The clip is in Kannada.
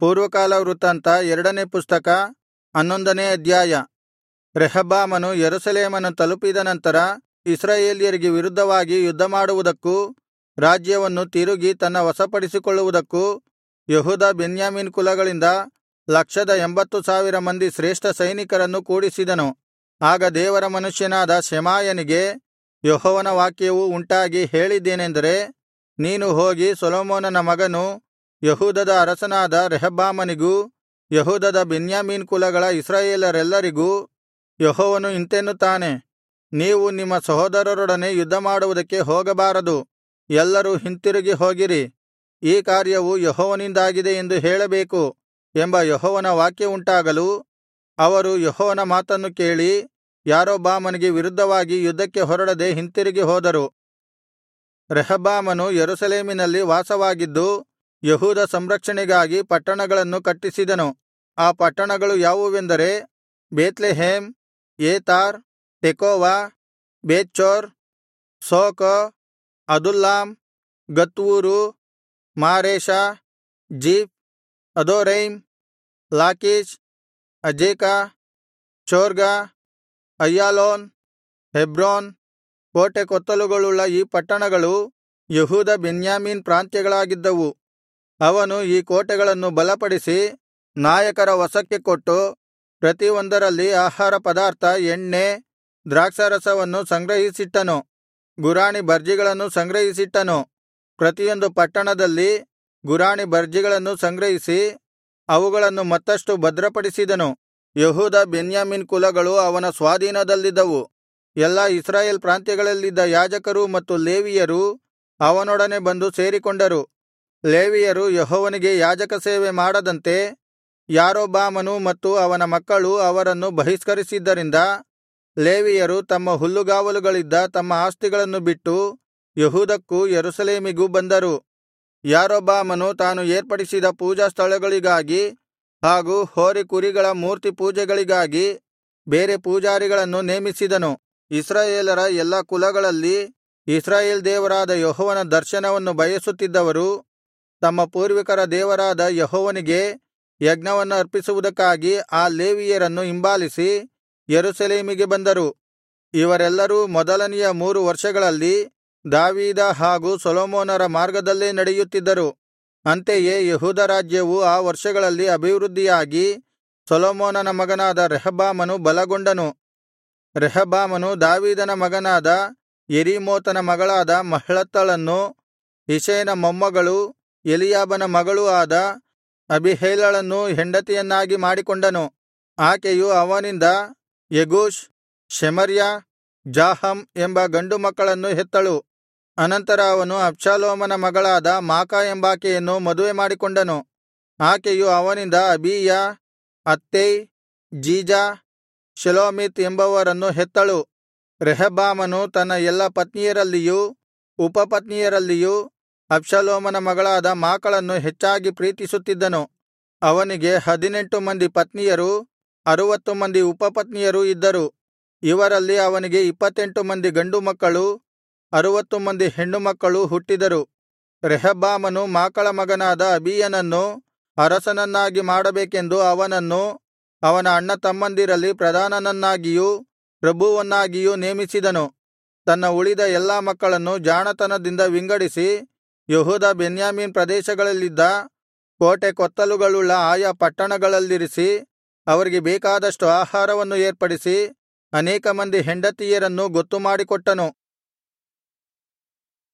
ಪೂರ್ವಕಾಲ ವೃತ್ತಾಂತ 2ನೇ ಪುಸ್ತಕ 11ನೇ ಅಧ್ಯಾಯ. ರೆಹಬ್ಬಾಮನು ಯೆರೂಸಲೇಮನ್ನು ತಲುಪಿದ ನಂತರ ಇಸ್ರಾಯೇಲ್ಯರಿಗೆ ವಿರುದ್ಧವಾಗಿ ಯುದ್ಧಮಾಡುವುದಕ್ಕೂ ರಾಜ್ಯವನ್ನು ತಿರುಗಿ ತನ್ನ ವಶಪಡಿಸಿಕೊಳ್ಳುವುದಕ್ಕೂ ಯೆಹೂದ ಬೆನ್ಯಾಮೀನ್ ಕುಲಗಳಿಂದ 180,000 ಮಂದಿ ಶ್ರೇಷ್ಠ ಸೈನಿಕರನ್ನು ಕೂಡಿಸಿದನು. ಆಗ ದೇವರ ಮನುಷ್ಯನಾದ ಶೆಮಾಯನಿಗೆ ಯೆಹೋವನ ವಾಕ್ಯವು ಉಂಟಾಗಿ ಹೇಳಿದ್ದೇನೆಂದರೆ, ನೀನು ಹೋಗಿ ಸೊಲೊಮೋನನ ಮಗನೂ ಯೆಹೂದದ ಅರಸನಾದ ರೆಹಬ್ಬಾಮನಿಗೂ ಯೆಹೂದದ ಬೆನ್ಯಾಮೀನ್ ಕುಲಗಳ ಇಸ್ರಾಯೇಲರೆಲ್ಲರಿಗೂ ಯೆಹೋವನು ಇಂತೆನ್ನುತ್ತಾನೆ, ನೀವು ನಿಮ್ಮ ಸಹೋದರರೊಡನೆ ಯುದ್ಧಮಾಡುವುದಕ್ಕೆ ಹೋಗಬಾರದು, ಎಲ್ಲರೂ ಹಿಂತಿರುಗಿ ಹೋಗಿರಿ, ಈ ಕಾರ್ಯವು ಯೆಹೋವನಿಂದಾಗಿದೆ ಎಂದು ಹೇಳಬೇಕು ಎಂಬ ಯೆಹೋವನ ವಾಕ್ಯವುಂಟಾಗಲು ಅವರು ಯೆಹೋವನ ಮಾತನ್ನು ಕೇಳಿ ಯಾರೊಬ್ಬಾಮನಿಗೆ ವಿರುದ್ಧವಾಗಿ ಯುದ್ಧಕ್ಕೆ ಹೊರಡದೆ ಹಿಂತಿರುಗಿ ಹೋದರು. ರೆಹಬ್ಬಾಮನು ಯೆರೂಸಲೇಮಿನಲ್ಲಿ ವಾಸವಾಗಿದ್ದು ಯೆಹೂದ ಸಂರಕ್ಷಣೆಗಾಗಿ ಪಟ್ಟಣಗಳನ್ನು ಕಟ್ಟಿಸಿದನು. ಆ ಪಟ್ಟಣಗಳು ಯಾವುವೆಂದರೆ Bethlehem, Etam, Tekoa, Bethzur, Soco, Adullam, Gath ಊರು, Mareshah, Ziph, Adoraim, Lachish, Azekah, Zorah, Aijalon, Hebron. ಕೋಟೆ ಕೊತ್ತಲುಗಳುಳ್ಳ ಈ ಪಟ್ಟಣಗಳು ಯೆಹೂದ ಬೆನ್ಯಾಮೀನ್ ಪ್ರಾಂತ್ಯಗಳಾಗಿದ್ದವು. ಅವನು ಈ ಕೋಟೆಗಳನ್ನು ಬಲಪಡಿಸಿ ನಾಯಕರ ವಶಕ್ಕೆ ಕೊಟ್ಟು ಪ್ರತಿ ಒಂದರಲ್ಲಿ ಆಹಾರ ಪದಾರ್ಥ, ಎಣ್ಣೆ, ದ್ರಾಕ್ಷಾರಸವನ್ನು ಸಂಗ್ರಹಿಸಿಟ್ಟನು. ಗುರಾಣಿ ಬರ್ಜಿಗಳನ್ನು ಸಂಗ್ರಹಿಸಿಟ್ಟನು. ಪ್ರತಿಯೊಂದು ಪಟ್ಟಣದಲ್ಲಿ ಗುರಾಣಿ ಬರ್ಜಿಗಳನ್ನು ಸಂಗ್ರಹಿಸಿ ಅವುಗಳನ್ನು ಮತ್ತಷ್ಟು ಭದ್ರಪಡಿಸಿದನು. ಯೆಹೂದ ಬೆನ್ಯಾಮೀನ್ ಕುಲಗಳು ಅವನ ಸ್ವಾಧೀನದಲ್ಲಿದ್ದವು. ಎಲ್ಲಾ ಇಸ್ರಾಯೇಲ್ ಪ್ರಾಂತ್ಯಗಳಲ್ಲಿದ್ದ ಯಾಜಕರೂ ಮತ್ತು ಲೇವಿಯರೂ ಅವನೊಡನೆ ಬಂದು ಸೇರಿಕೊಂಡರು. ಲೇವಿಯರು ಯೆಹೋವನಿಗೆ ಯಾಜಕ ಸೇವೆ ಮಾಡದಂತೆ ಯಾರೊಬ್ಬಾಮನೂ ಮತ್ತು ಅವನ ಮಕ್ಕಳು ಅವರನ್ನು ಬಹಿಷ್ಕರಿಸಿದ್ದರಿಂದ ಲೇವಿಯರು ತಮ್ಮ ಹುಲ್ಲುಗಾವಲುಗಳಿದ್ದ ತಮ್ಮ ಆಸ್ತಿಗಳನ್ನು ಬಿಟ್ಟು ಯೆಹೂದಕ್ಕೂ ಯೆರೂಸಲೇಮಿಗೂ ಬಂದರು. ಯಾರೊಬ್ಬಾಮನು ತಾನು ಏರ್ಪಡಿಸಿದ ಪೂಜಾಸ್ಥಳಗಳಿಗಾಗಿ ಹಾಗೂ ಹೋರಿಕುರಿಗಳ ಮೂರ್ತಿ ಪೂಜೆಗಳಿಗಾಗಿ ಬೇರೆ ಪೂಜಾರಿಗಳನ್ನು ನೇಮಿಸಿದನು. ಇಸ್ರಾಯೇಲರ ಎಲ್ಲಾ ಕುಲಗಳಲ್ಲಿ ಇಸ್ರಾಯೇಲ್ ದೇವರಾದ ಯೆಹೋವನ ದರ್ಶನವನ್ನು ಬಯಸುತ್ತಿದ್ದವರು ತಮ್ಮ ಪೂರ್ವಿಕರ ದೇವರಾದ ಯೆಹೋವನಿಗೆ ಯಜ್ಞವನ್ನು ಅರ್ಪಿಸುವುದಕ್ಕಾಗಿ ಆ ಲೇವಿಯರನ್ನು ಹಿಂಬಾಲಿಸಿ ಯೆರೂಸಲೇಮಿಗೆ ಬಂದರು. ಇವರೆಲ್ಲರೂ ಮೊದಲನೆಯ 3 ವರ್ಷಗಳಲ್ಲಿ ದಾವೀದ ಹಾಗೂ ಸೊಲೊಮೋನರ ಮಾರ್ಗದಲ್ಲೇ ನಡೆಯುತ್ತಿದ್ದರು. ಅಂತೆಯೇ ಯೆಹೂದ ರಾಜ್ಯವು ಆ ವರ್ಷಗಳಲ್ಲಿ ಅಭಿವೃದ್ಧಿಯಾಗಿ ಸೊಲೊಮೋನನ ಮಗನಾದ ರೆಹಬ್ಬಾಮನು ಬಲಗೊಂಡನು. ರೆಹಬ್ಬಾಮನು ದಾವೀದನ ಮಗನಾದ ಯೆರೀಮೋತನ ಮಗಳಾದ ಮಹ್ಲತ್ತಳನ್ನು ಇಷಯನ ಮೊಮ್ಮಗಳೂ ಎಲೀಯಾಬನ ಮಗಳೂ ಆದ ಅಬೀಹೈಲಳನ್ನೂ ಹೆಂಡತಿಯನ್ನಾಗಿ ಮಾಡಿಕೊಂಡನು. ಆಕೆಯು ಅವನಿಂದ ಯೆಗೂಷ್, ಶೆಮರ್ಯ, ಜಾಹಮ್ ಎಂಬ ಗಂಡು ಮಕ್ಕಳನ್ನು ಹೆತ್ತಳು. ಅನಂತರ ಅವನು ಅಬ್ಷಾಲೋಮನ ಮಗಳಾದ ಮಾಕಾ ಎಂಬಾಕೆಯನ್ನು ಮದುವೆ ಮಾಡಿಕೊಂಡನು. ಆಕೆಯು ಅವನಿಂದ ಅಬೀಯ, ಅತ್ತೈ, ಜೀಜಾ, ಶೆಲೋಮೀತ್ ಎಂಬವರನ್ನು ಹೆತ್ತಳು. ರೆಹಬ್ಬಾಮನು ತನ್ನ ಎಲ್ಲಾ ಪತ್ನಿಯರಲ್ಲಿಯೂ ಉಪಪತ್ನಿಯರಲ್ಲಿಯೂ ಅಬ್ಷಾಲೋಮನ ಮಗಳಾದ ಮಾಕಳನ್ನು ಹೆಚ್ಚಾಗಿ ಪ್ರೀತಿಸುತ್ತಿದ್ದನು. ಅವನಿಗೆ 18 ಮಂದಿ ಪತ್ನಿಯರೂ 60 ಮಂದಿ ಉಪಪತ್ನಿಯರೂ ಇದ್ದರು. ಇವರಲ್ಲಿ ಅವನಿಗೆ 28 ಮಂದಿ ಗಂಡು ಮಕ್ಕಳೂ 60 ಮಂದಿ ಹೆಣ್ಣು ಮಕ್ಕಳೂ ಹುಟ್ಟಿದರು. ರೆಹಬ್ಬಾಮನು ಮಾಕಳ ಮಗನಾದ ಅಬೀಯನನ್ನು ಅರಸನನ್ನಾಗಿ ಮಾಡಬೇಕೆಂದು ಅವನನ್ನು ಅವನ ಅಣ್ಣತಮ್ಮಂದಿರಲ್ಲಿ ಪ್ರಧಾನನನ್ನಾಗಿಯೂ ಪ್ರಭುವನ್ನಾಗಿಯೂ ನೇಮಿಸಿದನು. ತನ್ನ ಉಳಿದ ಎಲ್ಲಾ ಮಕ್ಕಳನ್ನು ಜಾಣತನದಿಂದ ವಿಂಗಡಿಸಿ ಯೆಹೂದ ಬೆನ್ಯಾಮೀನ್ ಪ್ರದೇಶಗಳಲ್ಲಿದ್ದ ಕೋಟೆ ಕೊತ್ತಲುಗಳುಳ್ಳ ಆಯಾ ಪಟ್ಟಣಗಳಲ್ಲಿರಿಸಿ ಅವರಿಗೆ ಬೇಕಾದಷ್ಟು ಆಹಾರವನ್ನು ಏರ್ಪಡಿಸಿ ಅನೇಕ ಮಂದಿ ಹೆಂಡತಿಯರನ್ನು ಗೊತ್ತುಮಾಡಿಕೊಟ್ಟನು.